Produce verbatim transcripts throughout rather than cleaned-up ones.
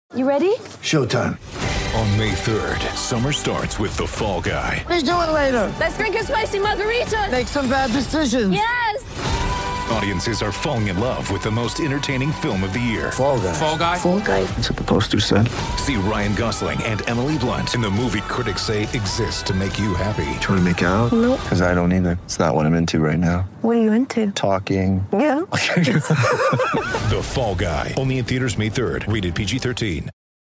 You ready? Showtime. On May third, summer starts with The Fall Guy. Let's do it later. Let's drink a spicy margarita. Make some bad decisions. Yes! Audiences are falling in love with the most entertaining film of the year. Fall Guy. Fall Guy? Fall Guy. That's what the poster said. See Ryan Gosling and Emily Blunt in the movie critics say exists to make you happy. Trying to make it out? Nope. Because I don't either. It's not what I'm into right now. What are you into? Talking. Yeah. The Fall Guy. Only in theaters May third. Rated P G thirteen.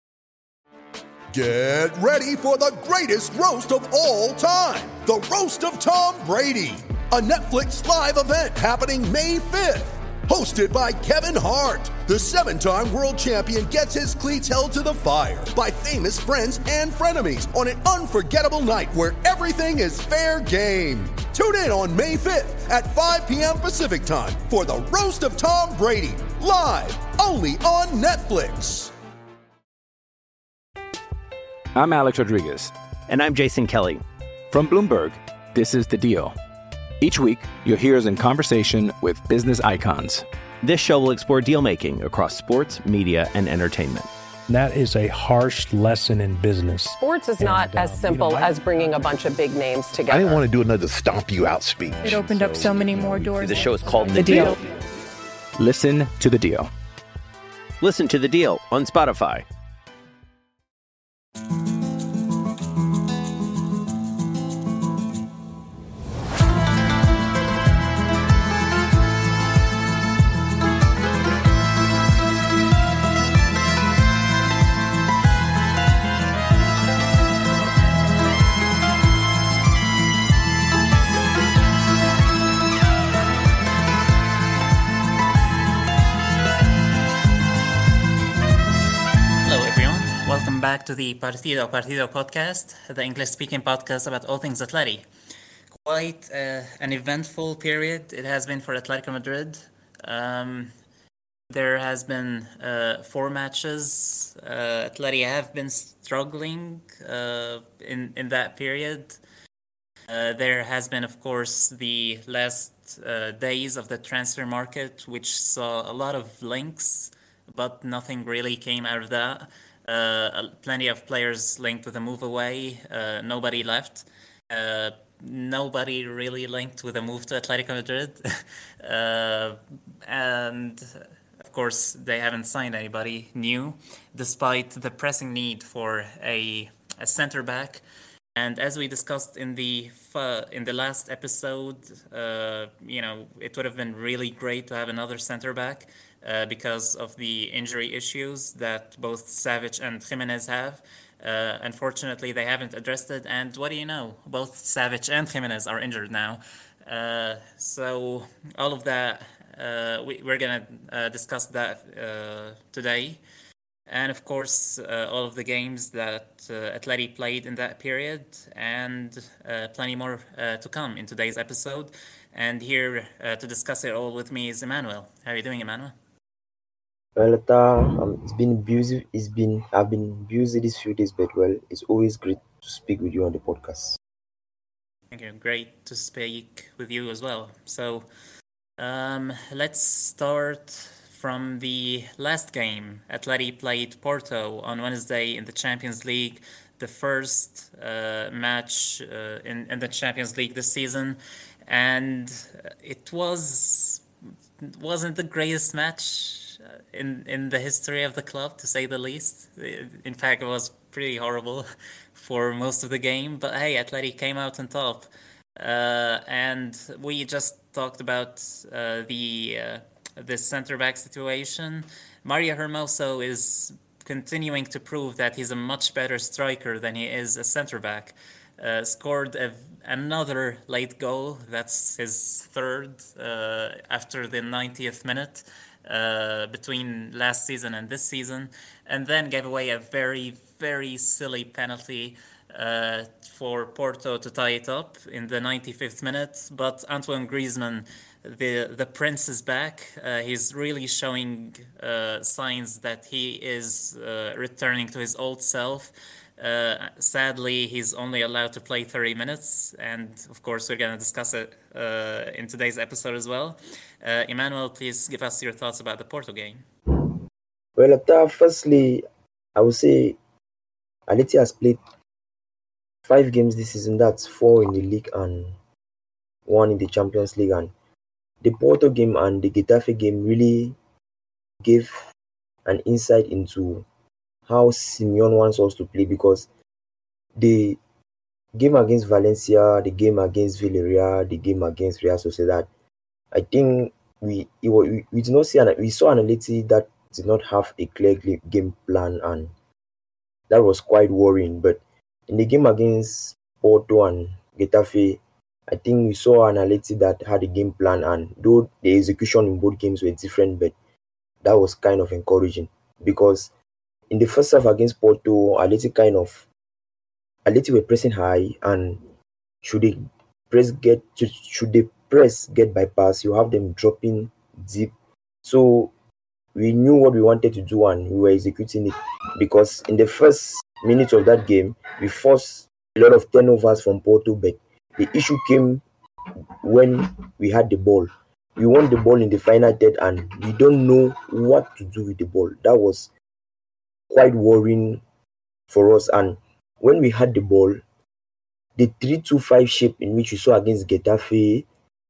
Get ready for the greatest roast of all time. The Roast of Tom Brady. A Netflix live event happening May fifth. Hosted by Kevin Hart. The seven-time world champion gets his cleats held to the fire by famous friends and frenemies on an unforgettable night where everything is fair game. Tune in on May fifth at five p.m. Pacific time for the Roast of Tom Brady. Live only on Netflix. I'm Alex Rodriguez. And I'm Jason Kelly. From Bloomberg, this is The Deal. Each week, you'll hear us in conversation with business icons. This show will explore deal-making across sports, media, and entertainment. That is a harsh lesson in business. Sports is not And, as um, simple you know, I- as bringing a bunch of big names together. I didn't want to do another stomp you out speech. It opened up so many more doors. The show is called The, The deal. Deal. Listen to The Deal. Listen to The Deal on Spotify. Welcome back to the Partido Partido podcast, the English-speaking podcast about all things Atleti. Quite uh, an eventful period it has been for Atletico Madrid. Um, there has been uh, four matches. Uh, Atleti have been struggling uh, in, in that period. Uh, there has been, of course, the last uh, days of the transfer market, which saw a lot of links, but nothing really came out of that. Uh, plenty of players linked with a move away. Uh, nobody left. Uh, nobody really linked with a move to Atletico Madrid. uh, and of course, they haven't signed anybody new, despite the pressing need for a, a center back. And as we discussed in the uh, in the last episode, uh, you know, it would have been really great to have another center back. Uh, because of the injury issues that both Savic and Jimenez have. Uh, unfortunately, they haven't addressed it. And what do you know? Both Savic and Jimenez are injured now. Uh, so all of that, uh, we, we're going to uh, discuss that uh, today. And of course, uh, all of the games that uh, Atleti played in that period, and uh, plenty more uh, to come in today's episode. And here uh, to discuss it all with me is Emmanuel. How are you doing, Emmanuel? Well, uh, um, it's been busy. It's been I've been busy these few days, but well, it's always great to speak with you on the podcast. Thank you. Great to speak with you as well. So, um, let's start from the last game. Atleti played Porto on Wednesday in the Champions League, the first uh, match uh, in in the Champions League this season, and it was wasn't the greatest match in in the history of the club, to say the least. In fact, it was pretty horrible for most of the game. But hey, Atleti came out on top. Uh, and we just talked about uh, the uh, the center back situation. Mario Hermoso is continuing to prove that he's a much better striker than he is a center back. Uh, scored a, another late goal. That's his third uh, after the ninetieth minute. Uh, between last season and this season, and then gave away a very, very silly penalty uh, for Porto to tie it up in the ninety-fifth minute. But Antoine Griezmann, the the prince, is back. Uh, he's really showing uh, signs that he is uh, returning to his old self. Uh, sadly, he's only allowed to play thirty minutes, and of course, we're going to discuss it uh, in today's episode as well. Uh, Emmanuel, please give us your thoughts about the Porto game. Well, uh, firstly, I would say Atleti has played five games this season. That's four in the league and one in the Champions League. And the Porto game and the Getafe game really gave an insight into how Simeone wants us to play, because the game against Valencia, the game against Villarreal, the game against Real Sociedad, I think we it, we, we did not see an, we saw an Atleti that did not have a clear game plan, and that was quite worrying. But in the game against Porto and Getafe, I think we saw an Atleti that had a game plan, and though the execution in both games were different, but that was kind of encouraging, because in the first half against Porto, Atleti kind of Atleti were pressing high, and should they press get should they press get bypass, you have them dropping deep. So we knew what we wanted to do and we were executing it, because in the first minutes of that game, we forced a lot of turnovers from Porto, but the issue came when we had the ball. We won the ball in the final third and we don't know what to do with the ball. That was quite worrying for us. And when we had the ball, the three two five shape in which we saw against Getafe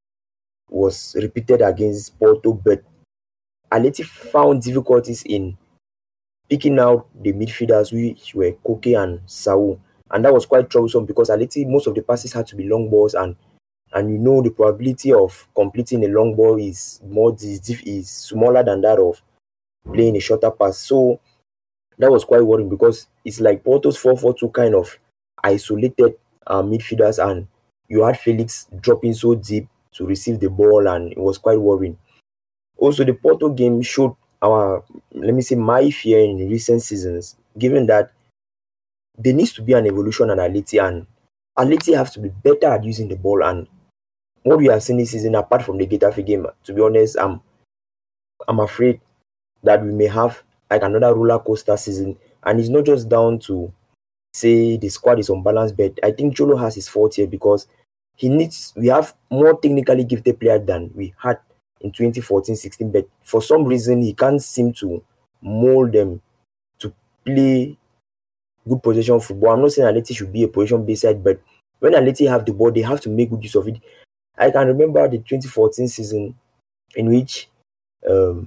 was repeated against Porto, but Atleti found difficulties in picking out the midfielders, which were Koke and Saul, and that was quite troublesome, because Atleti, most of the passes had to be long balls, and and you know the probability of completing a long ball is more is, is smaller than that of playing a shorter pass. So that was quite worrying, because it's like Porto's four four two kind of isolated uh, midfielders, and you had Felix dropping so deep to receive the ball, and it was quite worrying. Also, the Porto game showed our, let me say, my fear in recent seasons, given that there needs to be an evolution at Atleti, and Atleti have to be better at using the ball. And what we have seen this season, apart from the Getafe game, to be honest, I'm, I'm afraid that we may have like another roller coaster season. And it's not just down to say the squad is unbalanced, but I think Cholo has his fault here, because he needs, we have more technically gifted players than we had in twenty fourteen sixteen, but for some reason he can't seem to mold them to play good possession football. I'm not saying Atleti should be a possession-based side, but when Atleti have the ball, they have to make good use of it. I can remember the twenty fourteen season in which um,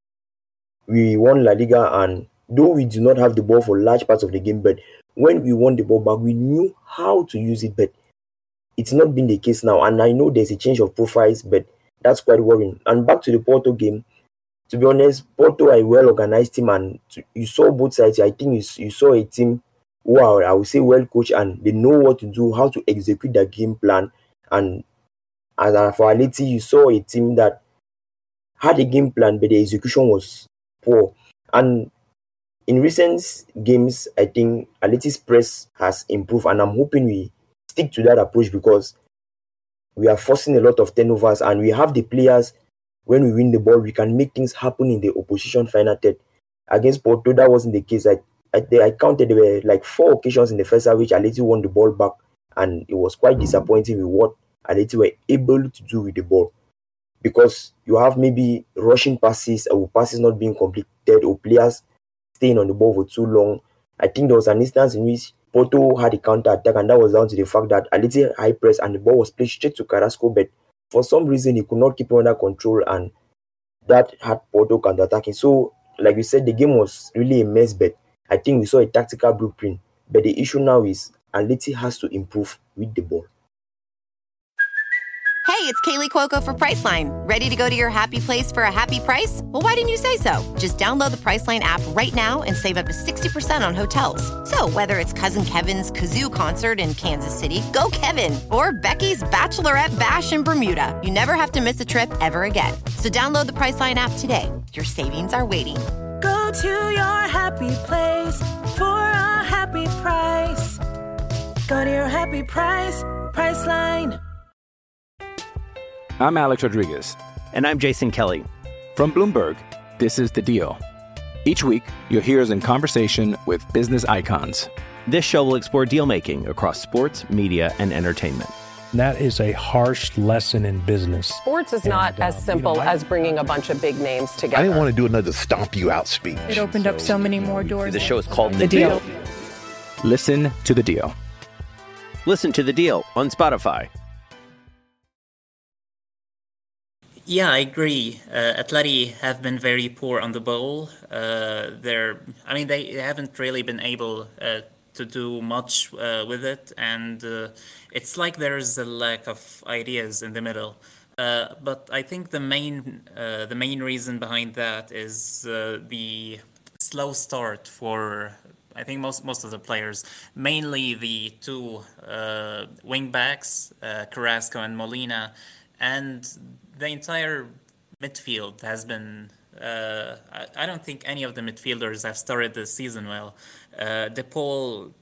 we won La Liga, and though we do not have the ball for large parts of the game, but when we won the ball back, we knew how to use it, but it's not been the case now. And I know there's a change of profiles, but that's quite worrying. And back to the Porto game, to be honest, Porto are a well-organized team, and to, you saw both sides. I think you, you saw a team who are, I would say, well-coached, and they know what to do, how to execute their game plan. And, and for Atleti, you saw a team that had a game plan, but the execution was poor. And in recent games, I think Atleti's press has improved, and I'm hoping we stick to that approach, because we are forcing a lot of turnovers, and we have the players. When we win the ball, we can make things happen in the opposition final third. Against Porto, that wasn't the case. I, I, I counted there were like four occasions in the first half which Atleti won the ball back, and it was quite disappointing with what Atleti were able to do with the ball, because you have maybe rushing passes or passes not being completed, or players staying on the ball for too long. I think there was an instance in which Porto had a counter attack, and that was down to the fact that Atleti high press and the ball was played straight to Carrasco, but for some reason he could not keep it under control, and that had Porto counter attacking. So, like we said, the game was really a mess, but I think we saw a tactical blueprint. But the issue now is Atleti has to improve with the ball. Hey, it's Kaylee Cuoco for Priceline. Ready to go to your happy place for a happy price? Well, why didn't you say so? Just download the Priceline app right now and save up to sixty percent on hotels. So whether it's Cousin Kevin's Kazoo Concert in Kansas City, go Kevin, or Becky's Bachelorette Bash in Bermuda, you never have to miss a trip ever again. So download the Priceline app today. Your savings are waiting. Go to your happy place for a happy price. Go to your happy price, Priceline. I'm Alex Rodriguez. And I'm Jason Kelly. From Bloomberg, this is The Deal. Each week, you'll hear us in conversation with business icons. This show will explore deal-making across sports, media, and entertainment. And that is a harsh lesson in business. Sports is And, not uh, as simple you know, I- as bringing a bunch of big names I together. didn't want to do another stomp you out speech. It opened up so many more doors. The show is called The Deal. Listen to the deal. Listen to The Deal on Spotify. Yeah, I agree. Uh, Atleti have been very poor on the ball. Uh, they're, I mean, they haven't really been able uh, to do much uh, with it, and uh, it's like there's a lack of ideas in the middle. Uh, but I think the main, uh, the main reason behind that is uh, the slow start for, I think most most of the players, mainly the two uh, wing backs, uh, Carrasco and Molina, and the entire midfield has been. Uh, I, I don't think any of the midfielders have started the season well. Uh, De Paul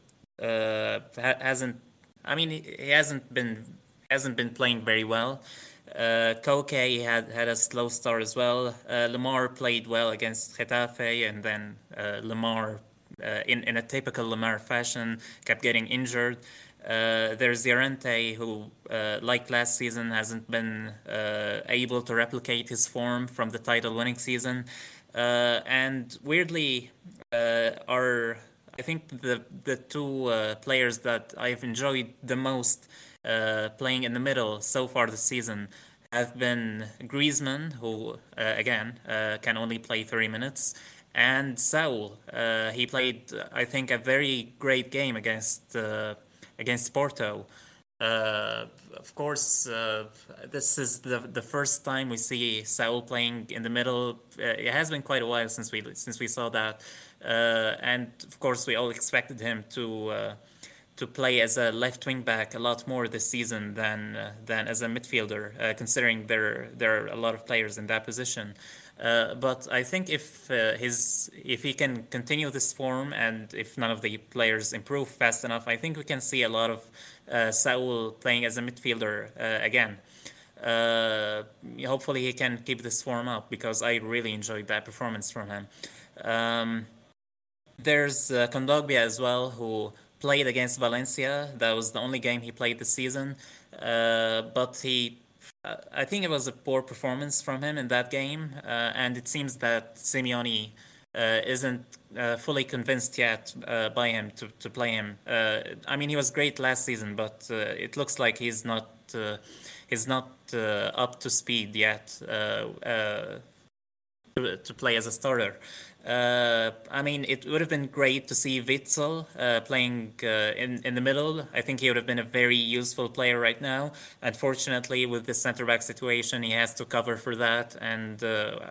uh, ha- hasn't. I mean, he he hasn't been hasn't been playing very well. Uh, Koke had had a slow start as well. Uh, Lemar played well against Getafe, and then uh, Lemar, uh, in in a typical Lemar fashion, kept getting injured. Uh, there's Llorente, who, uh, like last season, hasn't been uh, able to replicate his form from the title-winning season. Uh, and weirdly, uh, are I think the the two uh, players that I've enjoyed the most uh, playing in the middle so far this season have been Griezmann, who uh, again uh, can only play thirty minutes, and Saul. Uh, he played, I think, a very great game against. Uh, against Porto. Uh, of course, uh, this is the the first time we see Saul playing in the middle. Uh, it has been quite a while since we since we saw that, uh, and of course we all expected him to uh, to play as a left wing back a lot more this season than uh, than as a midfielder, uh, considering there there are a lot of players in that position. Uh, but I think if uh, his if he can continue this form, and if none of the players improve fast enough, I think we can see a lot of uh, Saul playing as a midfielder uh, again. Uh, hopefully he can keep this form up, because I really enjoyed that performance from him. Um, there's uh, Kondogbia as well, who played against Valencia. That was the only game he played this season, uh, but he. I think it was a poor performance from him in that game, uh, and it seems that Simeone uh, isn't uh, fully convinced yet uh, by him to, to play him. Uh, I mean, he was great last season, but uh, it looks like he's not uh, he's not uh, up to speed yet uh, uh, to, to play as a starter. Uh, I mean, it would have been great to see Witsel uh, playing uh, in in the middle. I think he would have been a very useful player right now. Unfortunately, with the center back situation, he has to cover for that. And uh,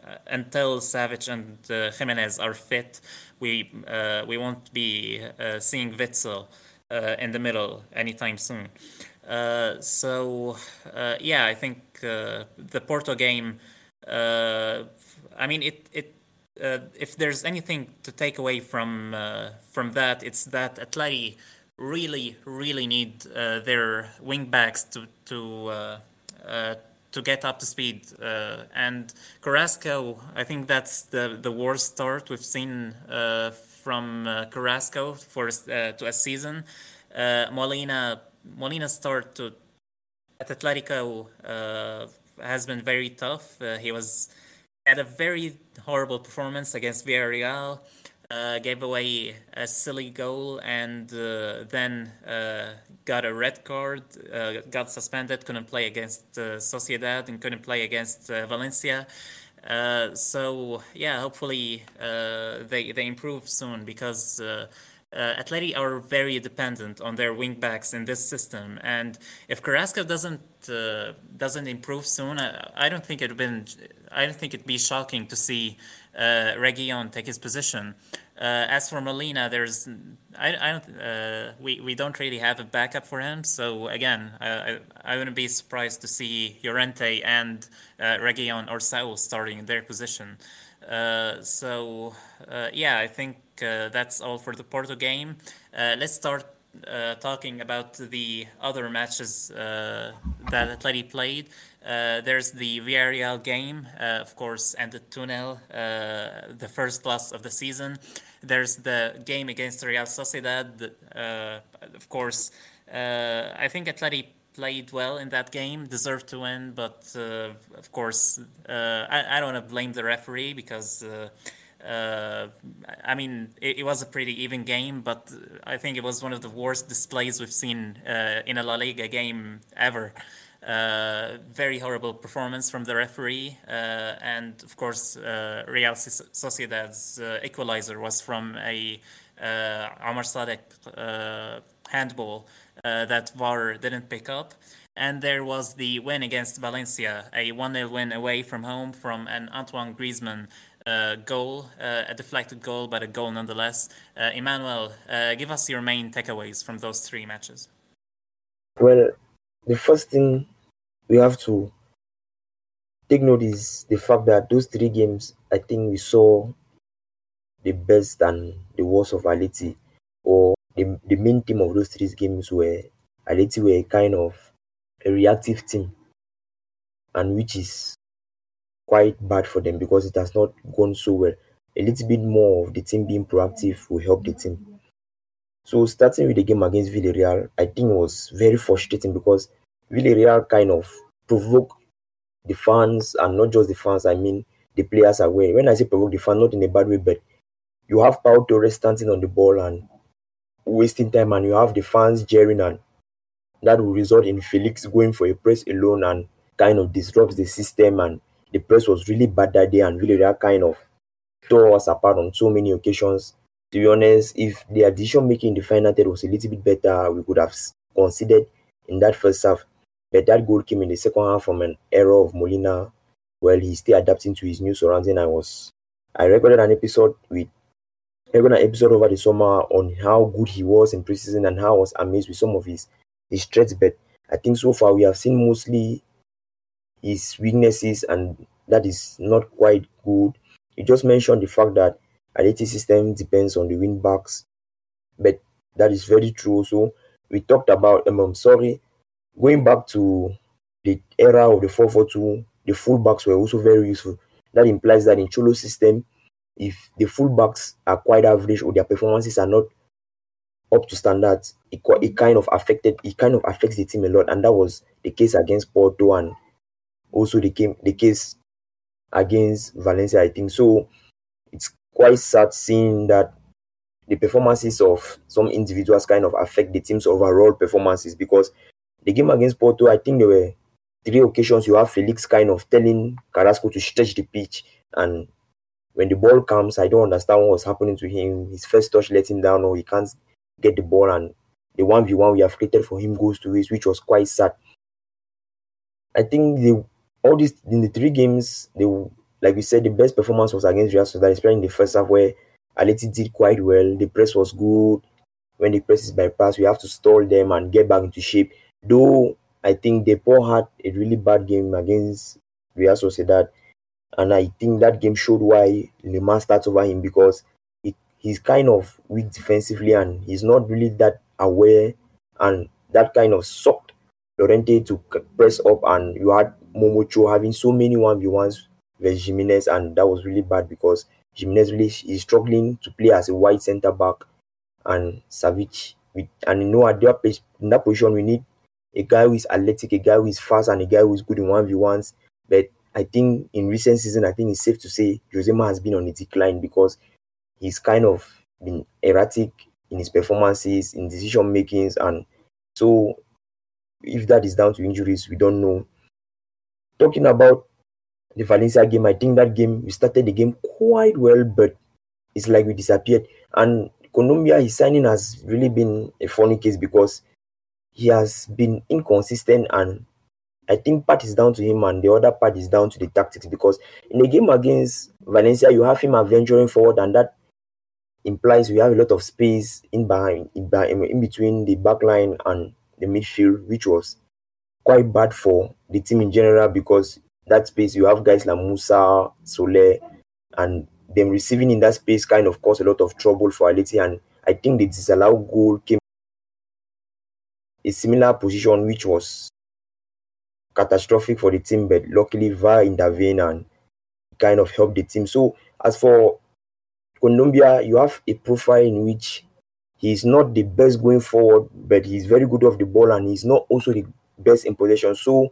until Savic and uh, Jimenez are fit, we uh, we won't be uh, seeing Witsel uh, in the middle anytime soon. Uh, so uh, yeah, I think uh, the Porto game. Uh, I mean, it it. Uh, if there's anything to take away from uh, from that, it's that Atleti really, really need uh, their wing backs to to uh, uh, to get up to speed. Uh, and Carrasco, I think that's the the worst start we've seen uh, from uh, Carrasco for uh, to a season. Uh, Molina Molina's start to at Atletico uh, has been very tough. Uh, he was. Had a very horrible performance against Villarreal, uh, gave away a silly goal, and uh, then uh, got a red card, uh, got suspended, couldn't play against uh, Sociedad, and couldn't play against uh, Valencia. Uh, so, yeah, hopefully uh, they, they improve soon, because uh, uh, Atleti are very dependent on their wing backs in this system. And if Carrasco doesn't uh, doesn't improve soon, I, I don't think it'd been I don't think it'd be shocking to see uh, Reguilon take his position. Uh, as for Molina, there's I, I don't uh, we we don't really have a backup for him. So again, I I, I wouldn't be surprised to see Llorente and uh, Reguilon or Saul starting in their position. Uh, so uh, yeah, I think uh, that's all for the Porto game. Uh, let's start uh, talking about the other matches uh, that Atleti played. Uh, there's the Villarreal game, uh, of course, ended two nil, uh, the first loss of the season. There's the game against Real Sociedad, uh, of course. Uh, I think Atleti played well in that game, deserved to win, but uh, of course, uh, I, I don't want to blame the referee because, uh, uh, I mean, it, it was a pretty even game, but I think it was one of the worst displays we've seen uh, in a La Liga game ever. Uh, very horrible performance from the referee, uh, and of course, uh, Real Sociedad's uh, equalizer was from a uh, Omar Sadek uh, handball uh, that V A R didn't pick up. And there was the win against Valencia, a one nil win away from home from an Antoine Griezmann uh, goal, uh, a deflected goal, but a goal nonetheless. Uh, Emmanuel, uh, give us your main takeaways from those three matches. Well, the first thing we have to take note is the fact that those three games, I think we saw the best and the worst of Atleti, or the, the main theme of those three games were Atleti were a kind of a reactive team, and which is quite bad for them because it has not gone so well. A little bit more of the team being proactive will help the team. So starting with the game against Villarreal, I think was very frustrating because Villarreal kind of provoke the fans, and not just the fans, I mean the players are well. When I say provoke the fans, not in a bad way, but you have Pau Torres standing on the ball and wasting time, and you have the fans jeering, and that will result in Felix going for a press alone and kind of disrupts the system. And the press was really bad that day, and Villarreal kind of tore us apart on so many occasions. To be honest, if their decision making in the final third was a little bit better, we could have considered in that first half. But that goal came in the second half from an error of Molina while he's still adapting to his new surrounding. I was, I recorded an episode with, I recorded an episode over the summer on how good he was in preseason and how I was amazed with some of his his threats. But I think so far we have seen mostly his weaknesses, and that is not quite good. You just mentioned the fact that Atleti's system depends on the wing backs, but that is very true. So we talked about, um, I'm sorry, going back to the era of the four four two, the fullbacks were also very useful. That implies that in Cholo's system, if the fullbacks are quite average or their performances are not up to standards, it, it kind of affected, it kind of affects the team a lot, and that was the case against Porto and also the game, the case against Valencia, I think. So it's quite sad seeing that the performances of some individuals kind of affect the team's overall performances, because the game against Porto, I think there were three occasions you have Felix kind of telling Carrasco to stretch the pitch, and when the ball comes, I don't understand what was happening to him. His first touch let him down, or he can't get the ball, and the one v one we have created for him goes to waste, which was quite sad. I think the all these in the three games, they, like we said, the best performance was against Real Sociedad, especially in the first half where Atleti did quite well. The press was good. When the press is bypassed, we have to stall them and get back into shape. Though I think Depor had a really bad game against Real Sociedad, and I think that game showed why Lemar starts over him, because it, he's kind of weak defensively and he's not really that aware, and that kind of sucked Llorente to press up, and you had Momocho having so many one v ones with Jimenez, and that was really bad because Jimenez really is struggling to play as a wide centre back, and Savic, we, and you know, at that, in that position we need a guy who is athletic, a guy who is fast, and a guy who is good in one v ones. But I think in recent season, I think it's safe to say Josema has been on a decline because he's kind of been erratic in his performances, in decision makings, and so if that is down to injuries, we don't know. Talking about the Valencia game, I think that game, we started the game quite well, but it's like we disappeared. And Colombia, his signing has really been a funny case because he has been inconsistent, and I think part is down to him and the other part is down to the tactics, because in the game against Valencia, you have him adventuring forward, and that implies we have a lot of space in behind, in, in between the back line and the midfield, which was quite bad for the team in general, because that space, you have guys like Musa, Soler, and them receiving in that space kind of caused a lot of trouble for Atleti, and I think the disallowed goal came a similar position, which was catastrophic for the team, but luckily V A R intervened and kind of helped the team. So as for Colombia, you have a profile in which he's not the best going forward, but he's very good off the ball, and he's not also the best in possession. So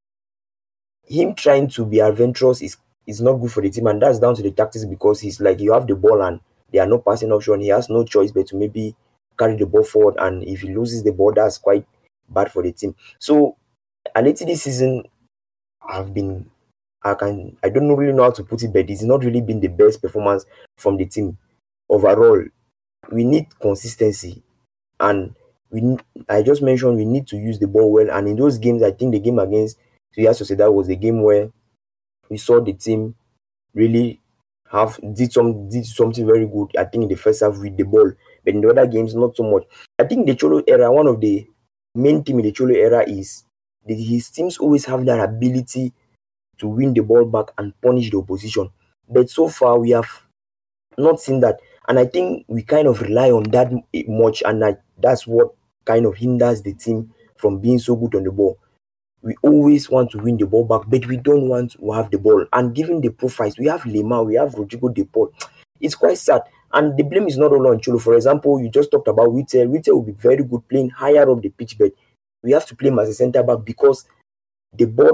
him trying to be adventurous is is not good for the team, and that's down to the tactics because he's like, you have the ball and there are no passing option. He has no choice but to maybe carry the ball forward, and if he loses the ball, that's quite bad for the team. So Atleti this season have been, I can I don't really know how to put it, but it's not really been the best performance from the team overall. We need consistency, and we I just mentioned we need to use the ball well. And in those games, I think the game against Real Sociedad was a game where we saw the team really have did some did something very good. I think in the first half with the ball, but in the other games not so much. I think the Cholo era, one of the main team in the Cholo era is that his teams always have that ability to win the ball back and punish the opposition. But so far we have not seen that, and I think we kind of rely on that much, and I, that's what kind of hinders the team from being so good on the ball. We always want to win the ball back, but we don't want to have the ball. And given the profiles, we have Lema, we have Rodrigo De Paul. It's quite sad. And the blame is not all on Cholo. For example, you just talked about Witzel. Witzel will be very good playing higher up the pitch, but we have to play him as a centre back because the board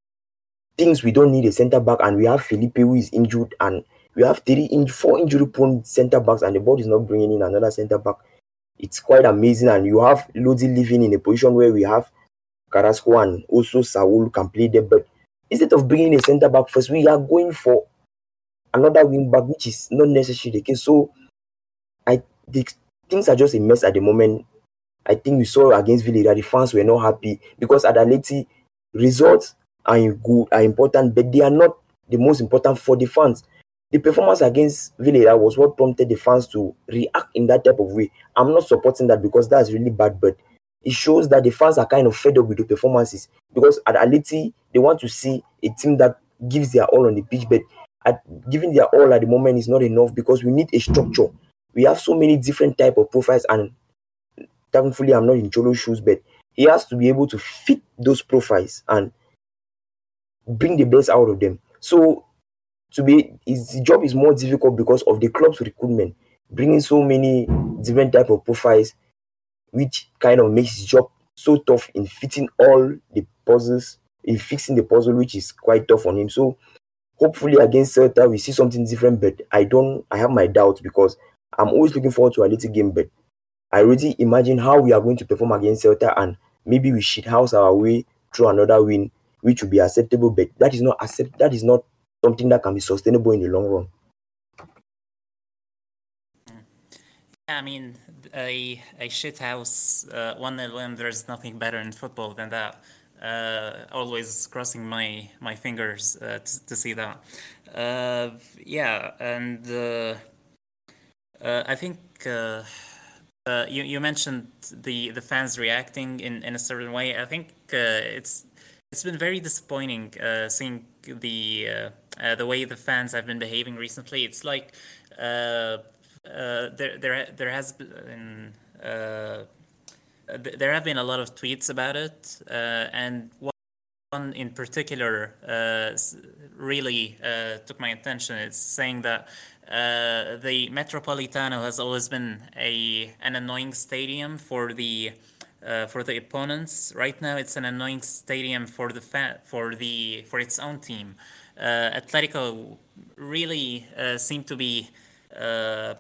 thinks we don't need a centre back, and we have Felipe who is injured, and we have three, in, four injury-prone centre backs, and the board is not bringing in another centre back. It's quite amazing, and you have Lodi living in a position where we have Carrasco and also Saul can play there, but instead of bringing a centre back first, we are going for another wing back, which is not necessarily the case. So I the things are just a mess at the moment. I think we saw against Villarreal, the fans were not happy because at Atleti, results are good, are important, but they are not the most important for the fans. The performance against Villarreal was what prompted the fans to react in that type of way. I'm not supporting that because that's really bad, but it shows that the fans are kind of fed up with the performances because at Atleti, they want to see a team that gives their all on the pitch, but at giving their all at the moment is not enough because we need a structure. We have so many different type of profiles, and thankfully I'm not in Cholo's shoes, but he has to be able to fit those profiles and bring the best out of them. So to be his job is more difficult because of the club's recruitment, bringing so many different type of profiles, which kind of makes his job so tough in fitting all the puzzles, in fixing the puzzle, which is quite tough on him. So hopefully against Celta we see something different, but I don't I have my doubts because I'm always looking forward to a little game, but I already imagine how we are going to perform against Celta, and maybe we should house our way through another win, which will be acceptable, but that is not accept that is not something that can be sustainable in the long run. I mean, a a shit house uh, one nil win. There's nothing better in football than that. Uh, always crossing my my fingers uh, to, to see that. Uh, yeah, and uh, uh, I think uh, uh, you you mentioned the, the fans reacting in, in a certain way. I think uh, it's it's been very disappointing uh, seeing the uh, uh, the way the fans have been behaving recently. It's like. Uh, Uh, there, there, there has been uh, there have been a lot of tweets about it, uh, and one in particular uh, really uh, took my attention. It's saying that uh, the Metropolitano has always been a an annoying stadium for the uh, for the opponents. Right now, it's an annoying stadium for the fa- for the for its own team. Uh, Atletico really uh, seem to be. Uh,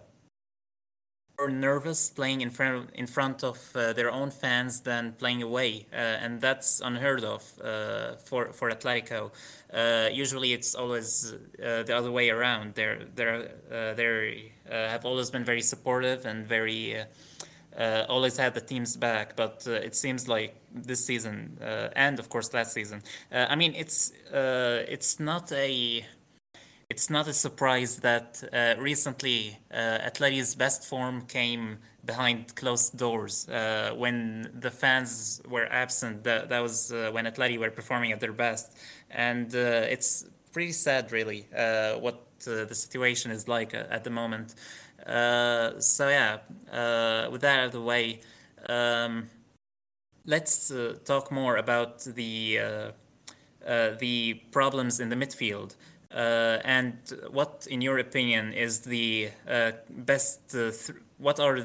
nervous playing in front in front of uh, their own fans than playing away, uh, and that's unheard of uh, for for Atletico. Uh, usually, it's always uh, the other way around. They're they're uh, they uh, have always been very supportive and very uh, uh, always had the team's back. But uh, it seems like this season uh, and of course last season. Uh, I mean, it's uh, it's not a. It's not a surprise that uh, recently uh, Atleti's best form came behind closed doors uh, when the fans were absent. That, that was uh, when Atleti were performing at their best. And uh, it's pretty sad, really, uh, what uh, the situation is like uh, at the moment. Uh, so, yeah, uh, with that out of the way, um, let's uh, talk more about the, uh, uh, the problems in the midfield. Uh, and what, in your opinion, is the uh, best? Uh, th- what are the uh, uh, ideal players to start uh, in the middle right now?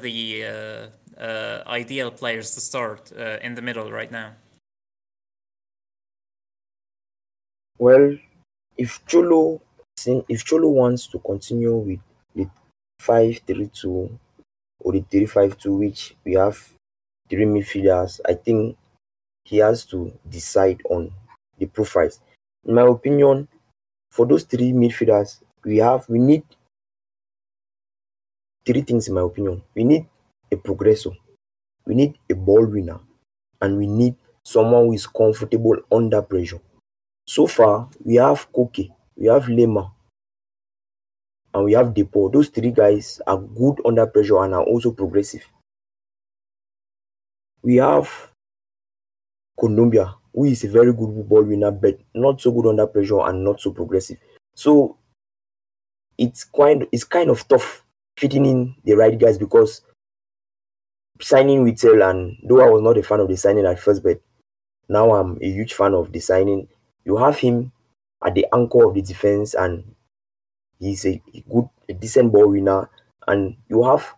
Well, if Cholo if Cholo wants to continue with the five three two or the three five two, which we have three midfielders, I think he has to decide on the profiles. In my opinion, for those three midfielders, we have we need three things in my opinion. We need a progressor, we need a ball winner, and we need someone who is comfortable under pressure. So far, we have Koke, we have Lema, and we have Depot. Those three guys are good under pressure and are also progressive. We have Kondogbia, who is a very good ball winner, but not so good under pressure and not so progressive. So it's quite it's kind of tough fitting in the right guys, because signing Witsel, and though I was not a fan of the signing at first, but now I'm a huge fan of the signing. You have him at the anchor of the defense, and he's a good, a decent ball winner. And you have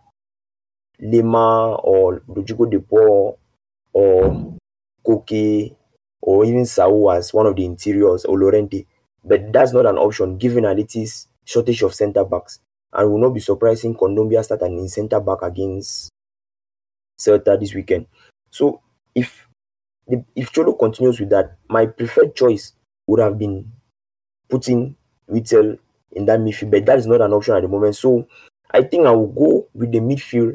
Lema or Rodrigo Depot or Koke or even Sao as one of the interiors, or Llorente. But that's not an option given Atleti's shortage of centre backs. And will not be surprising Kondogbia start in centre back against Celta this weekend. So if the, if Cholo continues with that, my preferred choice would have been putting Witsel in that midfield, but that is not an option at the moment. So I think I will go with the midfield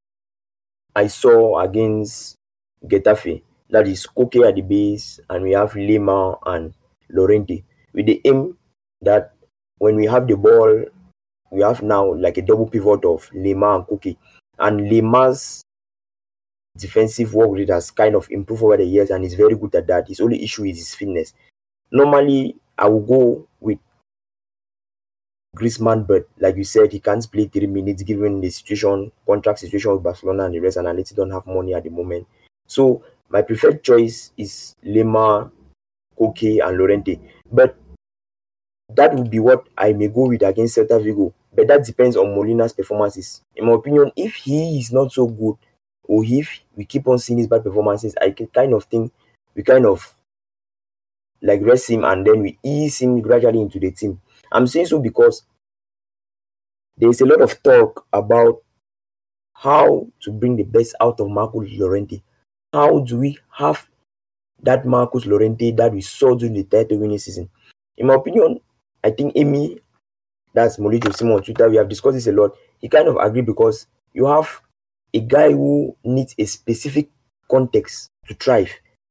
I saw against Getafe. That is Koke at the base, and we have Lema and Llorente, with the aim that when we have the ball, we have now like a double pivot of Lema and Koke. And Lema's defensive work rate has kind of improved over the years, and he's very good at that. His only issue is his fitness. Normally, I will go with Griezmann, but like you said, he can't play three minutes given the situation, contract situation with Barcelona and the rest, and Atleti don't have money at the moment. So my preferred choice is Lema, Koke, and Llorente. But that would be what I may go with against Celta Vigo. But that depends on Molina's performances. In my opinion, if he is not so good, or if we keep on seeing his bad performances, I can kind of think we kind of like rest him and then we ease him gradually into the team. I'm saying so because there's a lot of talk about how to bring the best out of Marcos Llorente. How do we have that Marcos Llorente that we saw during the title winning season? In my opinion, I think Amy, that's Mauricio Simon on Twitter, we have discussed this a lot. He kind of agreed because you have a guy who needs a specific context to thrive.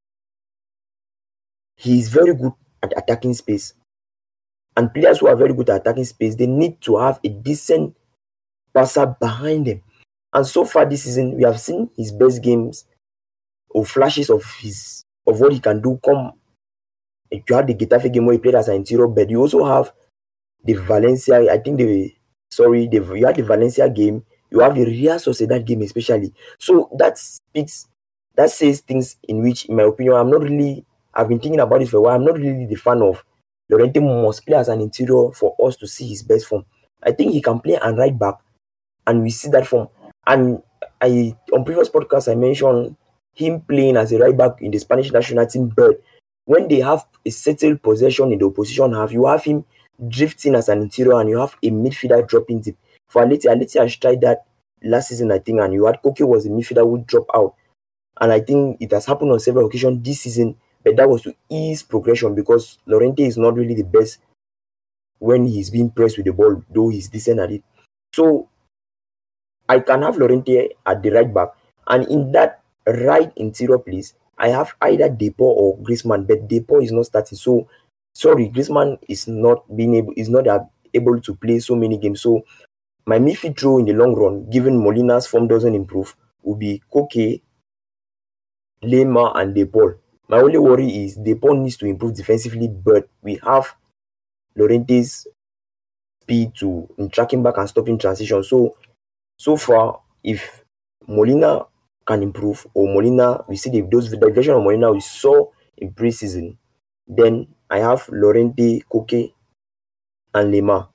He is very good at attacking space. And players who are very good at attacking space, they need to have a decent passer behind them. And so far this season, we have seen his best games or flashes of his of what he can do come. You had the Getafe game where he played as an interior, but you also have the Valencia, I think the, sorry, the, you had the Valencia game, you have the Real Sociedad game especially. So that speaks, that says things in which, in my opinion, I'm not really, I've been thinking about it for a while, I'm not really the fan of Llorente must play as an interior for us to see his best form. I think he can play and right back, and we see that form. And I, on previous podcasts, I mentioned him playing as a right back in the Spanish national team, but when they have a settled possession in the opposition half, you have him drifting as an interior and you have a midfielder dropping deep. For Atleti, Atleti has tried that last season, I think, and you had Koke was the midfielder who dropped out. And I think it has happened on several occasions this season, but that was to ease progression because Llorente is not really the best when he's being pressed with the ball, though he's decent at it. So I can have Llorente at the right back, and in that right interior place, I have either Depot or Griezmann, but Depot is not starting. So sorry, Griezmann is not being able is not able to play so many games. So my midfield throw in the long run, given Molina's form doesn't improve, will be Koke, Lema, and Depot. My only worry is Depot needs to improve defensively, but we have Llorente's speed to in tracking back and stopping transition. So so far, if Molina can improve, or Molina, we see the, those the version of Molina we saw in preseason, then I have Llorente, Koke, and Lema.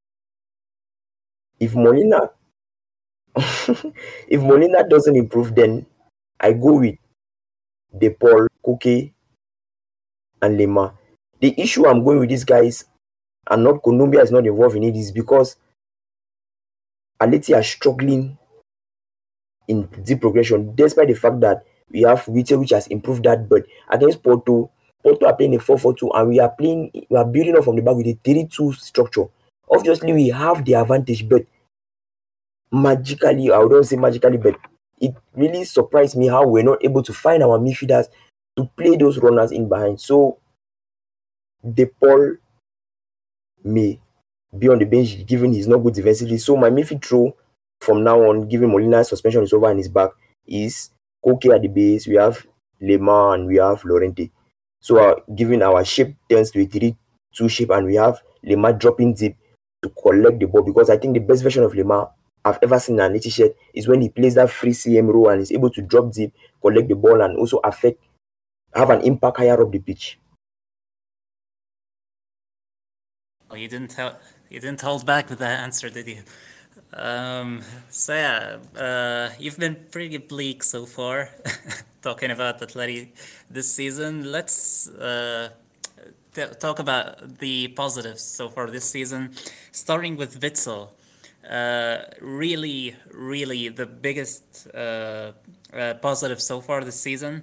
If Molina if Molina doesn't improve, then I go with Depol, Koke, and Lema. the issue I'm going with these guys, and not Kondogbia is not involved in it, is because Atleti are struggling in deep progression, despite the fact that we have Witsel, which has improved that. But against Porto, Porto are playing a four four two, and we are playing, we are building up from the back with a three two structure. Obviously, we have the advantage, but magically, I wouldn't say magically, but it really surprised me how we're not able to find our midfielders to play those runners in behind. So, De Paul may be on the bench given he's not good defensively. So, my midfield throw from now on, given Molina's suspension is over and his back, is Koke at the base. We have Lemar and we have Llorente. So, uh, given our shape turns to a three two shape, and we have Lemar dropping deep to collect the ball, because I think the best version of Lemar I've ever seen in an Atleti shirt is when he plays that free C M role and is able to drop deep, collect the ball, and also affect, have an impact higher up the pitch. Well, you didn't hold, you didn't hold back with that answer, did you? Um, so yeah, uh, you've been pretty bleak so far, talking about Atleti this season. Let's uh, t- talk about the positives so far this season, starting with Witsel. Uh, really, really the biggest uh, uh, positive so far this season.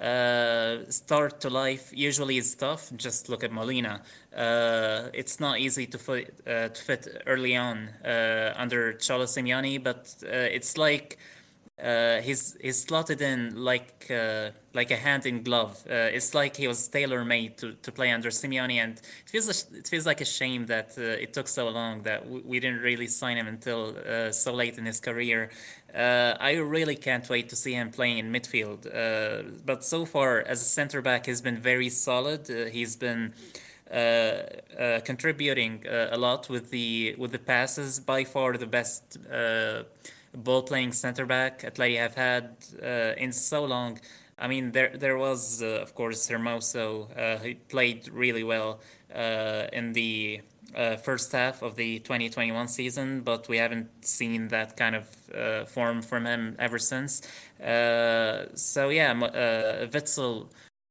Uh, start to life usually is tough. Just look at Molina. Uh, it's not easy to fit, uh, to fit early on uh, under Cholo Simeone, but uh, it's like uh, he's he's slotted in like uh, like a hand in glove. Uh, it's like he was tailor made to, to play under Simeone, and it feels a, it feels like a shame that uh, it took so long that w- we didn't really sign him until uh, so late in his career. Uh, I really can't wait to see him playing in midfield. Uh, but so far, as a centre back, he's been very solid. Uh, he's been uh, uh, contributing uh, a lot with the with the passes. By far, the best uh, ball playing centre back Atleti have had uh, in so long. I mean, there there was uh, of course Hermoso. Uh, he played really well uh, in the Uh, first half of the twenty twenty-one season, but we haven't seen that kind of uh, form from him ever since. Uh, so yeah, uh, Witsel,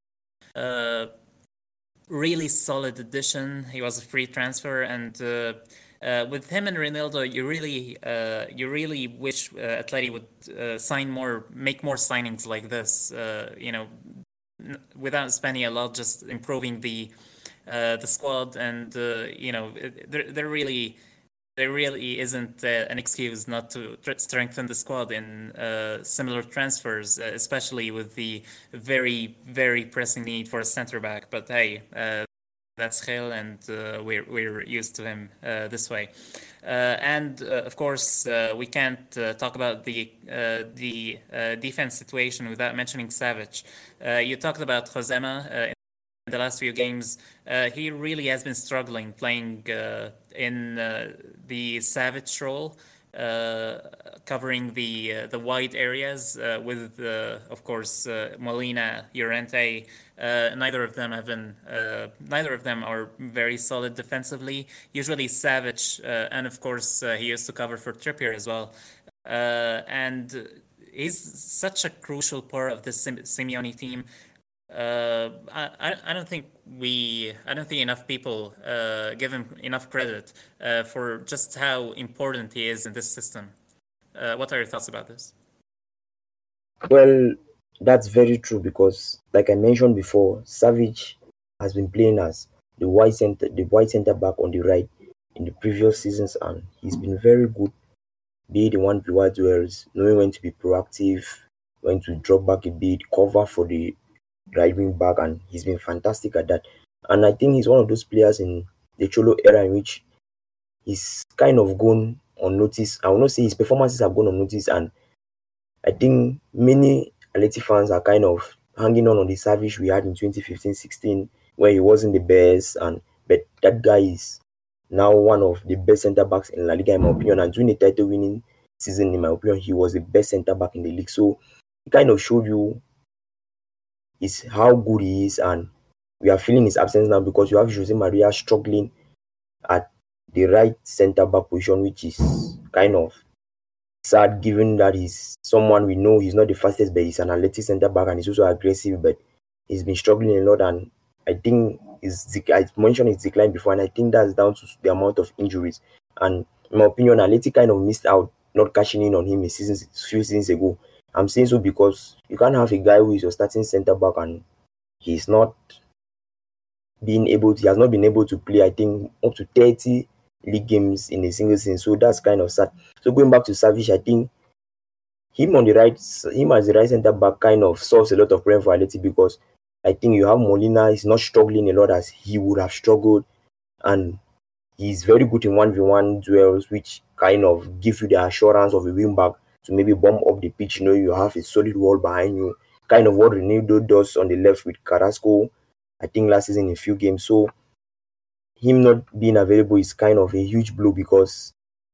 uh, really solid addition. He was a free transfer, and uh, uh, with him and Ronaldo, you really, uh, you really wish uh, Atleti would uh, sign more, make more signings like this. Uh, you know, n- without spending a lot, just improving the. Uh, the squad, and uh, you know, there there really there really isn't uh, an excuse not to tr- strengthen the squad in uh, similar transfers, uh, especially with the very very pressing need for a centre back. But hey, uh, that's Gil, and uh, we're we're used to him uh, this way. Uh, and uh, of course, uh, we can't uh, talk about the uh, the uh, defense situation without mentioning Savic. Uh, you talked about Josema. Uh, In the last few games, uh, he really has been struggling playing uh, in uh, the Savic role, uh, covering the uh, the wide areas uh, with, uh, of course, uh, Molina, Llorente. Uh, neither of them have been. Uh, neither of them are very solid defensively. Usually Savic, uh, and of course uh, he used to cover for Trippier as well, uh, and he's such a crucial part of the Sim- Simeone team. Uh, I I don't think we I don't think enough people uh, give him enough credit uh, for just how important he is in this system. Uh, what are your thoughts about this? Well, that's very true, because, like I mentioned before, Savic has been playing as the wide center, the wide center back on the right in the previous seasons, and he's been very good. Be the one v one duels, knowing when to be proactive, when to drop back a bit, cover for the right wing back, and he's been fantastic at that. And I think he's one of those players in the Cholo era in which he's kind of gone unnoticed. I will not say his performances have gone unnoticed, and I think many Atleti fans are kind of hanging on on the Savic we had in twenty fifteen sixteen, where he wasn't the best, and but that guy is now one of the best centre backs in La Liga, in my opinion, and during the title winning season, in my opinion, he was the best centre back in the league. So he kind of showed you is how good he is, and we are feeling his absence now because you have Jose Maria struggling at the right centre back position, which is kind of sad, given that he's someone we know he's not the fastest, but he's an athletic centre back and he's also aggressive, but he's been struggling a lot. And I think is I mentioned his decline before, and I think that's down to the amount of injuries. And in my opinion, Atleti kind of missed out not cashing in on him a season, few seasons ago. I'm saying so because you can't have a guy who is your starting centre back and he's not being able to, he has not been able to play, I think, up to thirty league games in a single season. So that's kind of sad. So going back to Savic, I think him on the right, him as the right centre back kind of solves a lot of problem for Atleti because I think you have Molina is not struggling a lot as he would have struggled, and he's very good in one v one duels, which kind of give you the assurance of a wing back to maybe bomb up the pitch. You know, you have a solid wall behind you, kind of what Ronaldo does on the left with Carrasco, I think last season in a few games. So him not being available is kind of a huge blow because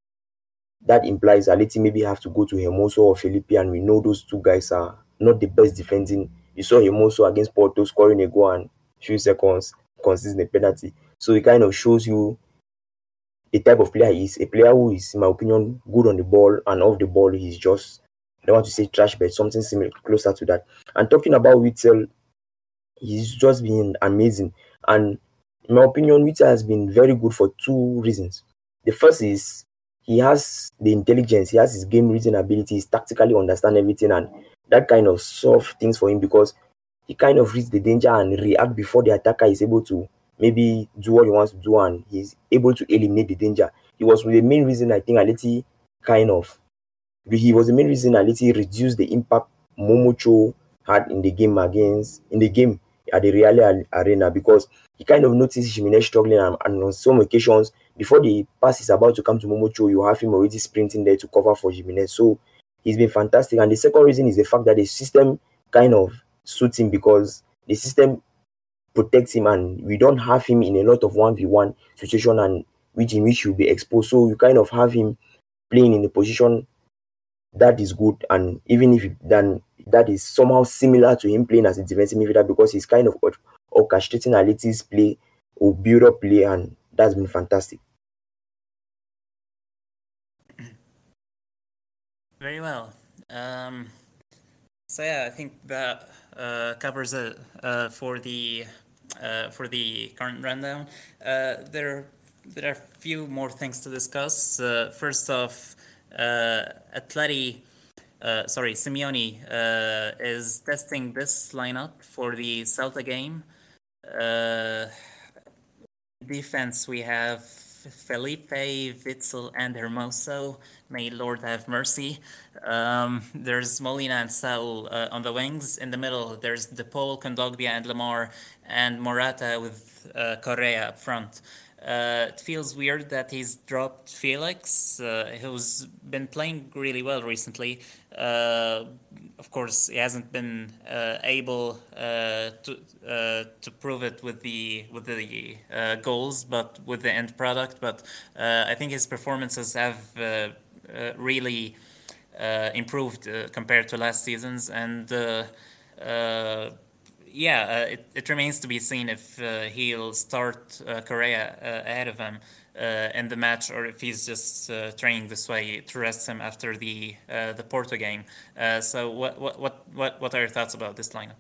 that implies Atleti maybe have to go to Hermoso or Felipe, and we know those two guys are not the best defending. You saw Hermoso against Porto scoring a goal and few seconds conceding a penalty. So it kind of shows you the type of player he is. A player who is, in my opinion, good on the ball, and off the ball, he's just, I don't want to say trash, but something similar, closer to that. And talking about Witsel, he's just been amazing. And in my opinion, Witsel has been very good for two reasons. The first is he has the intelligence, he has his game reading abilities, tactically understand everything, and that kind of solve things for him because he kind of reads the danger and react before the attacker is able to maybe do what he wants to do, and he's able to eliminate the danger. He was the main reason I think Atleti kind of, he was the main reason Atleti reduced the impact Momocho had in the game against, in the game at the Real Arena, because he kind of noticed Jimenez struggling, and, and on some occasions, before the pass is about to come to Momocho, you have him already sprinting there to cover for Jimenez. So he's been fantastic. And the second reason is the fact that the system kind of suits him because the system protects him, and we don't have him in a lot of one v one situation and which in which he'll be exposed. So you kind of have him playing in a position that is good, and even if then that is somehow similar to him playing as a defensive midfielder because he's kind of orchestrating Atleti's play or build up play, and that's been fantastic. Very well. Um, so yeah, I think that uh, covers it uh, for the uh, for the current rundown. Uh, there there are a few more things to discuss. Uh, first off, uh, Atleti, uh, sorry, Simeone uh, is testing this lineup for the Celta game. Uh, defense, we have Felipe, Witsel, and Hermoso. May Lord have mercy. Um, there's Molina and Saul uh, on the wings. In the middle, there's DePaul, Kondogbia, and Lamar, and Morata with uh, Correa up front. Uh, it feels weird that he's dropped Felix, uh, who's been playing really well recently. Uh, of course, he hasn't been uh, able uh, to uh, to prove it with the with the uh, goals, but with the end product. But uh, I think his performances have uh, uh, really uh, improved uh, compared to last season's, and uh, uh, yeah, uh, it, it remains to be seen if uh, he'll start uh, Correa uh, ahead of him uh, in the match, or if he's just uh, training this way to rest him after the uh, the Porto game. Uh, so, what what what what what are your thoughts about this lineup?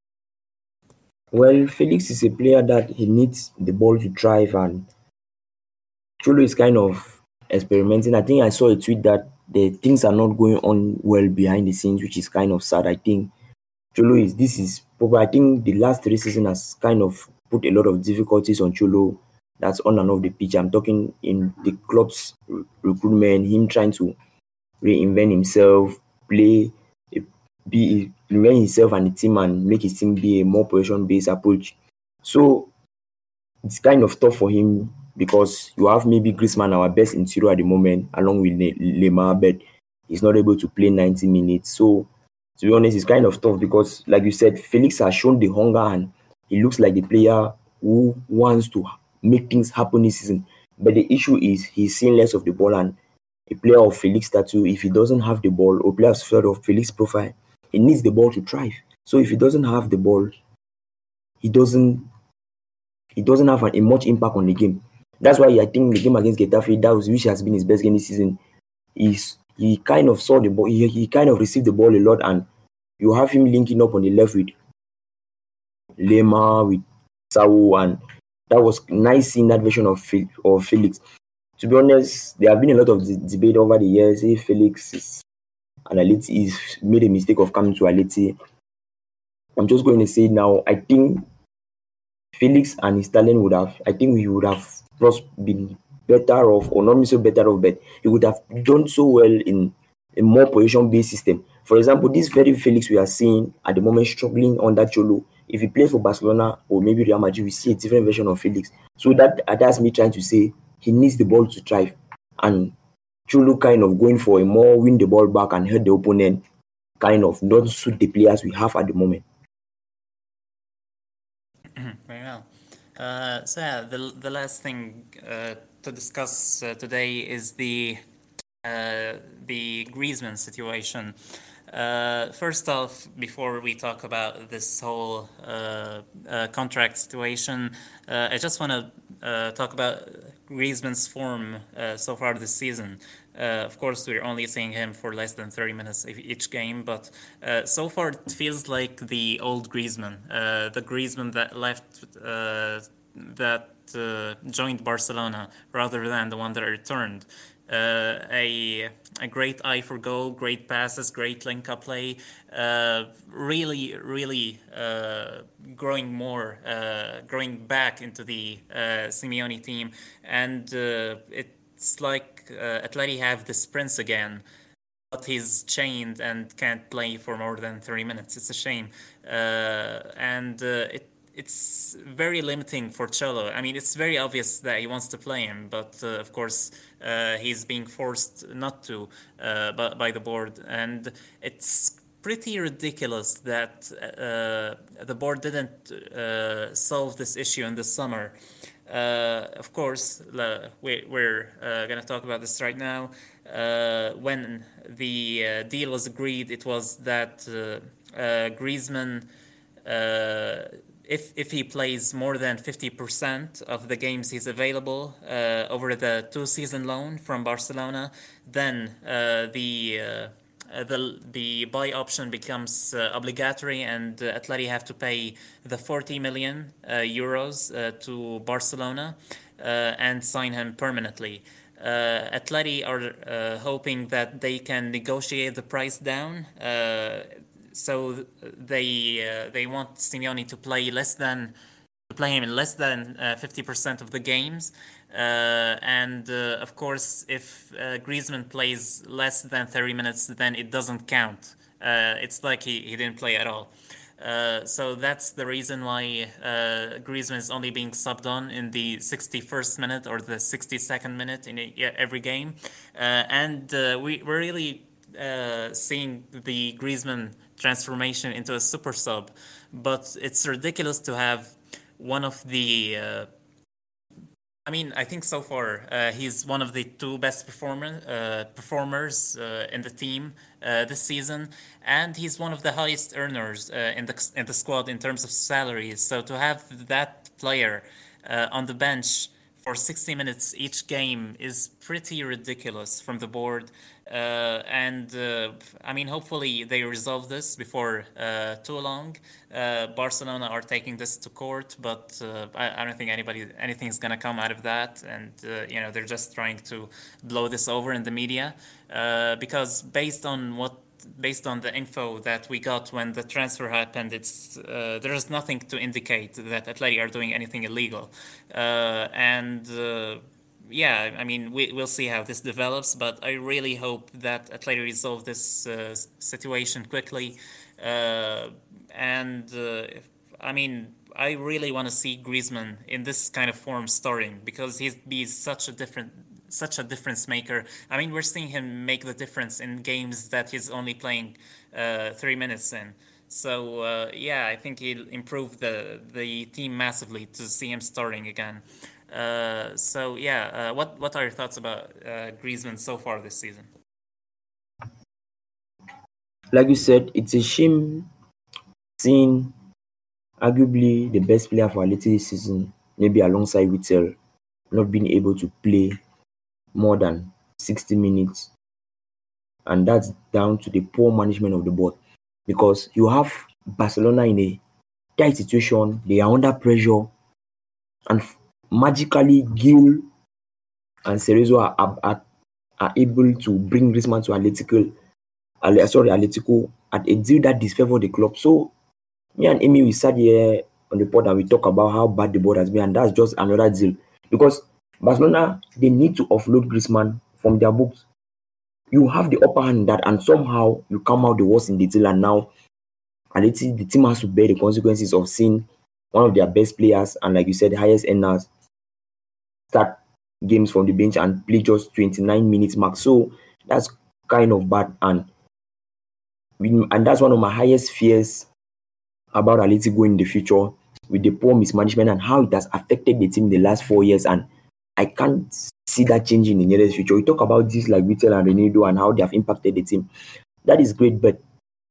Well, Felix is a player that he needs the ball to drive, and Cholo is kind of experimenting. I think I saw a tweet that the things are not going on well behind the scenes, which is kind of sad. I think Cholo is, this is probably, I think the last three seasons has kind of put a lot of difficulties on Cholo. That's on and off the pitch. I'm talking in the club's recruitment, him trying to reinvent himself, play, be reinvent himself and the team, and make his team be a more position-based approach. So it's kind of tough for him because you have maybe Griezmann, our best interior at the moment, along with Lemar, but he's not able to play ninety minutes. So to be honest, it's kind of tough because, like you said, Felix has shown the hunger and he looks like the player who wants to make things happen this season. But the issue is he's seeing less of the ball, and a player of Felix stature, if he doesn't have the ball, or players of Felix profile, he needs the ball to thrive. So if he doesn't have the ball, he doesn't he doesn't have a, a much impact on the game. That's why I think the game against Getafe, that was which has been his best game this season, is he kind of saw the ball, he, he kind of received the ball a lot, and you have him linking up on the left with Lemar, with Saul, and that was nice seeing that version of of Felix. To be honest, there have been a lot of d- debate over the years if Felix is an Aleti is made a mistake of coming to Aleti. I'm just going to say now, I think Felix and his talent would have, I think he would have just been better off, or not so better off, but he would have done so well in a more position-based system. For example, this very Felix we are seeing at the moment struggling under Cholo, if he plays for Barcelona or maybe Real Madrid, we see a different version of Felix. So that that's me trying to say he needs the ball to thrive. And Cholo kind of going for a more win the ball back and hurt the opponent, kind of not suit the players we have at the moment. Very well. Uh, so yeah, the the last thing uh, to discuss uh, today is the uh, the Griezmann situation. Uh, first off, before we talk about this whole uh, uh, contract situation, uh, I just want to uh, talk about Griezmann's form uh, so far this season. Uh, of course, we're only seeing him for less than thirty minutes each game, but uh, so far it feels like the old Griezmann, uh, the Griezmann that left, uh, that uh, joined Barcelona rather than the one that returned. Uh, a a great eye for goal, great passes, great link-up play, uh, really, really uh, growing more, uh, growing back into the uh, Simeone team, and uh, it's like uh, Atleti have the sprints again, but he's chained and can't play for more than thirty minutes. It's a shame, uh, and uh, it. It's very limiting for Cholo. I mean, it's very obvious that he wants to play him, but uh, of course uh, he's being forced not to uh, by, by the board. And it's pretty ridiculous that uh, the board didn't uh, solve this issue in the summer. Uh, of course, uh, we, we're uh, going to talk about this right now. Uh, when the uh, deal was agreed, it was that uh, uh, Griezmann... Uh, If if he plays more than fifty percent of the games he's available uh, over the two-season loan from Barcelona, then uh, the uh, the the buy option becomes uh, obligatory, and uh, Atleti have to pay the forty million uh, euros uh, to Barcelona uh, and sign him permanently. Uh, Atleti are uh, hoping that they can negotiate the price down. Uh, So they uh, they want Simeone to play less than to play him in less than fifty uh, percent of the games, uh, and uh, of course, if uh, Griezmann plays less than thirty minutes, then it doesn't count. Uh, it's like he, he didn't play at all. Uh, so that's the reason why uh, Griezmann is only being subbed on in the sixty-first minute or the sixty-second minute in a, every game, uh, and uh, we we're really uh, seeing the Griezmann transformation into a super sub, but it's ridiculous to have one of the uh, I mean, I think so far uh, he's one of the two best performer, uh, performers uh, in the team uh, this season, and he's one of the highest earners uh, in the in the squad in terms of salaries. So to have that player uh, on the bench for sixty minutes each game is pretty ridiculous from the board. Uh, and uh, I mean, hopefully they resolve this before uh, too long. Uh, Barcelona are taking this to court, but uh, I, I don't think anybody anything's gonna come out of that. And uh, you know, they're just trying to blow this over in the media uh, because based on what. Based on the info that we got when the transfer happened, it's uh, there is nothing to indicate that Atleti are doing anything illegal, uh, and uh, yeah, I mean we we'll see how this develops. But I really hope that Atleti resolve this uh, situation quickly, uh, and uh, I mean I really want to see Griezmann in this kind of form starting because he's be such a different. such a difference maker. I mean, we're seeing him make the difference in games that he's only playing uh, three minutes in. So uh, yeah, I think he'll improve the the team massively to see him starting again. Uh, so yeah, uh, what what are your thoughts about uh, Griezmann so far this season? Like you said, it's a shame seeing arguably the best player for Atleti this season, maybe alongside Witsel, not being able to play more than sixty minutes, and that's down to the poor management of the board, because you have Barcelona in a tight situation. They are under pressure. and magically Gil and Cerezo are, are, are able to bring Griezmann to Atletico, sorry, Atletico at a deal that disfavored the club. So me and Amy, we sat here on the pod and we talk about how bad the board has been, and that's just another deal. Because Barcelona, they need to offload Griezmann from their books. You have the upper hand in that, and somehow you come out the worst in the deal, and now Atleti, the team has to bear the consequences of seeing one of their best players and, like you said, highest earners start games from the bench and play just twenty-nine minutes max. So that's kind of bad, and we, and that's one of my highest fears about Atleti going in the future, with the poor mismanagement and how it has affected the team in the last four years. And I can't see that changing in the nearest future. We talk about this like Witsel and Ronaldo and how they have impacted the team. That is great, but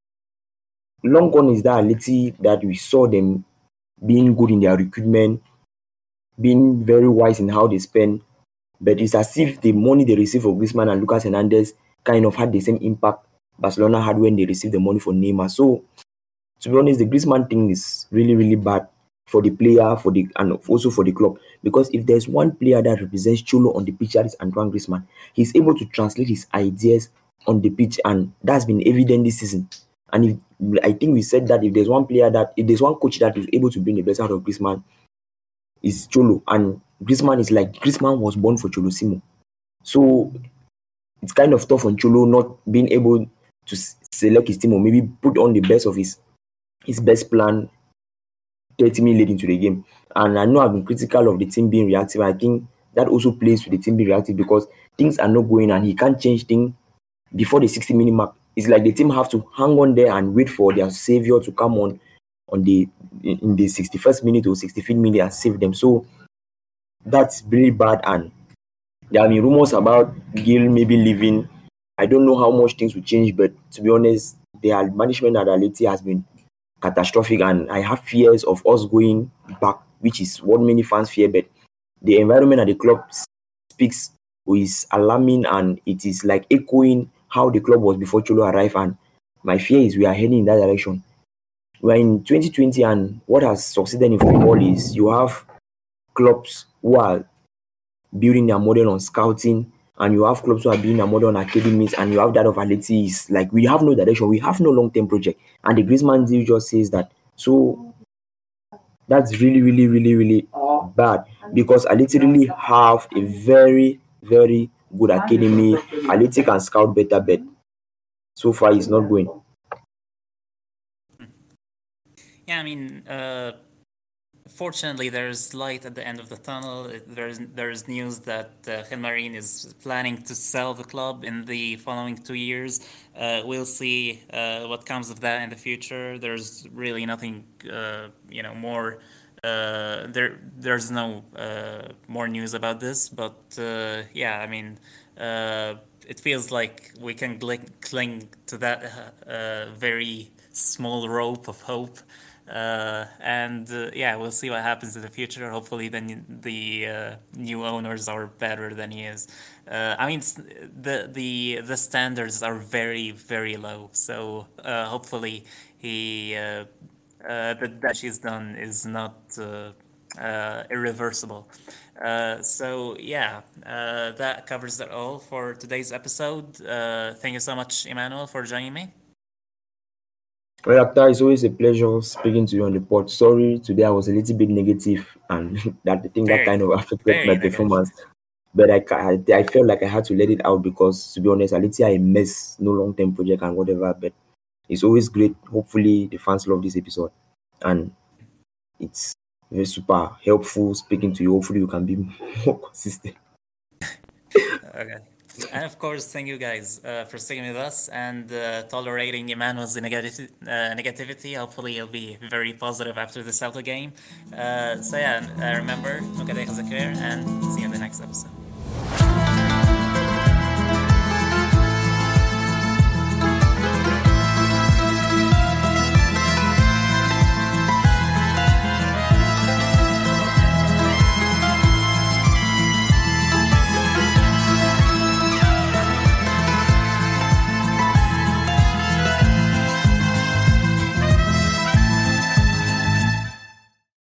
long gone is that Atleti that we saw them being good in their recruitment, being very wise in how they spend. But it's as if the money they receive for Griezmann and Lucas Hernandez kind of had the same impact Barcelona had when they received the money for Neymar. So, to be honest, the Griezmann thing is really, really bad for the player, for the and also for the club. Because if there's one player that represents Cholo on the pitch, that is Antoine Griezmann. He's able to translate his ideas on the pitch, and that's been evident this season. And if, I think we said that if there's one player that, if there's one coach that is able to bring the best out of Griezmann, is Cholo. And Griezmann is like, Griezmann was born for Cholo Simo. So it's kind of tough on Cholo not being able to select his team or maybe put on the best of his his best plan thirty minutes late into the game. And I know I've been critical of the team being reactive. I think that also plays to the team being reactive because things are not going and he can't change things before the sixty minute mark. It's like the team have to hang on there and wait for their savior to come on on the in the sixty-first minute or sixty-fifth minute and save them. So that's really bad. And there have been rumors about Gil maybe leaving. I don't know how much things will change, but to be honest, their management at Atleti has been catastrophic, and I have fears of us going back, which is what many fans fear. But the environment at the club speaks, is alarming, and it is like echoing how the club was before Cholo arrived. And my fear is we are heading in that direction. We're in twenty twenty, and what has succeeded in football is you have clubs who are building their model on scouting, and you have clubs who are building their model on academies, and you have that of Atleti. Is like we have no direction, we have no long-term project, and the Griezmann deal just says that. So that's really, really, really, really bad because Atleti really have a very, very good academy. Atleti can scout better, but so far it's not going. Yeah, I mean, uh, fortunately, there's light at the end of the tunnel. There's there's news that uh, Gilmarín is planning to sell the club in the following two years. Uh, we'll see uh, what comes of that in the future. There's really nothing, uh, you know, more. Uh, there there's no uh, more news about this, but uh, yeah, I mean, uh, it feels like we can gl- cling to that uh, very small rope of hope. Uh, and uh, yeah, we'll see what happens in the future. Hopefully, then the uh, new owners are better than he is. Uh, I mean, the the the standards are very very low. So uh, hopefully, he uh, uh, the damage he's done is not uh, uh, irreversible. Uh, so yeah, uh, that covers it all for today's episode. Uh, thank you so much, Emmanuel, for joining me. Well, Akhtar, it's always a pleasure speaking to you on the pod. Sorry, today I was a little bit negative, and that I think very, that kind of affected my negative. performance. But I, I, I felt like I had to let it out because, to be honest, Atleti are a mess, no long-term project and whatever. But it's always great. Hopefully, the fans love this episode, and it's very super helpful speaking to you. Hopefully, you can be more consistent. Okay. And of course, thank you guys uh, for sticking with us and uh, tolerating Emmanuel's negati- uh, negativity. Hopefully, he'll be very positive after the Celta game. Uh, so yeah, uh, remember, nunca dejes de creer, and see you in the next episode.